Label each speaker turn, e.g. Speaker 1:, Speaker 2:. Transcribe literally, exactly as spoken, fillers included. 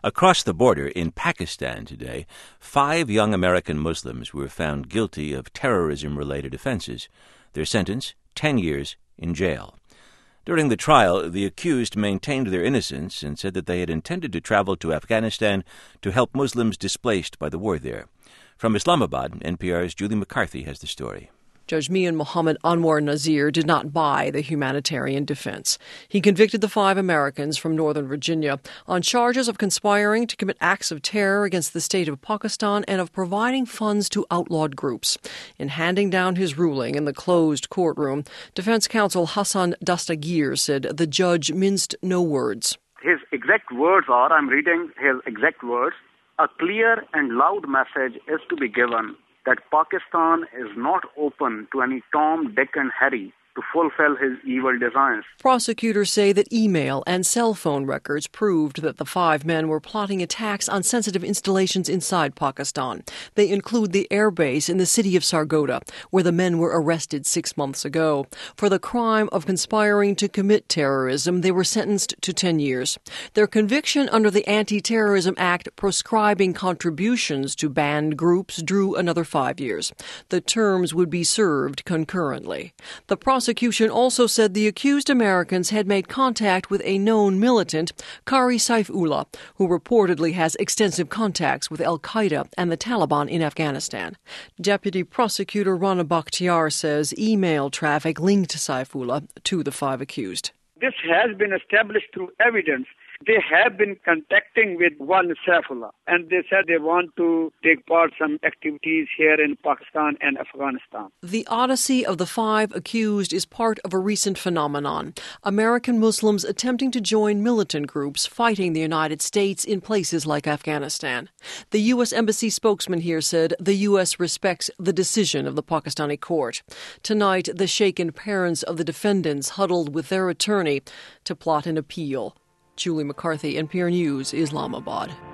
Speaker 1: Across the border in Pakistan today, five young American Muslims were found guilty of terrorism-related offenses. Their sentence, ten years in jail. During the trial, the accused maintained their innocence and said that they had intended to travel to Afghanistan to help Muslims displaced by the war there. From Islamabad, N P R's Julie McCarthy has the story.
Speaker 2: Judge Mian Mohammed Anwar Nazir did not buy the humanitarian defense. He convicted the five Americans from Northern Virginia on charges of conspiring to commit acts of terror against the state of Pakistan and of providing funds to outlawed groups. In handing down his ruling in the closed courtroom, defense counsel Hassan Dastagir said the judge minced no words.
Speaker 3: His exact words are, I'm reading his exact words, "A clear and loud message is to be given that Pakistan is not open to any Tom, Dick and Harry to fulfill his evil designs."
Speaker 2: Prosecutors say that email and cell phone records proved that the five men were plotting attacks on sensitive installations inside Pakistan. They include the airbase in the city of Sargodha, where the men were arrested six months ago. For the crime of conspiring to commit terrorism, they were sentenced to ten years. Their conviction under the Anti-Terrorism Act proscribing contributions to banned groups drew another five years. The terms would be served concurrently. The prosecution Prosecution also said the accused Americans had made contact with a known militant, Qari Saifullah, who reportedly has extensive contacts with al-Qaeda and the Taliban in Afghanistan. Deputy Prosecutor Rana Bakhtiar says email traffic linked Saifullah to the five accused.
Speaker 4: This has been established through evidence. They have been contacting with one Saifullah, and they said they want to take part some activities here in Pakistan and Afghanistan.
Speaker 2: The odyssey of the five accused is part of a recent phenomenon: American Muslims attempting to join militant groups fighting the United States in places like Afghanistan. The U S Embassy spokesman here said the U S respects the decision of the Pakistani court. Tonight, the shaken parents of the defendants huddled with their attorney to plot an appeal. Julie McCarthy, N P R News, Islamabad.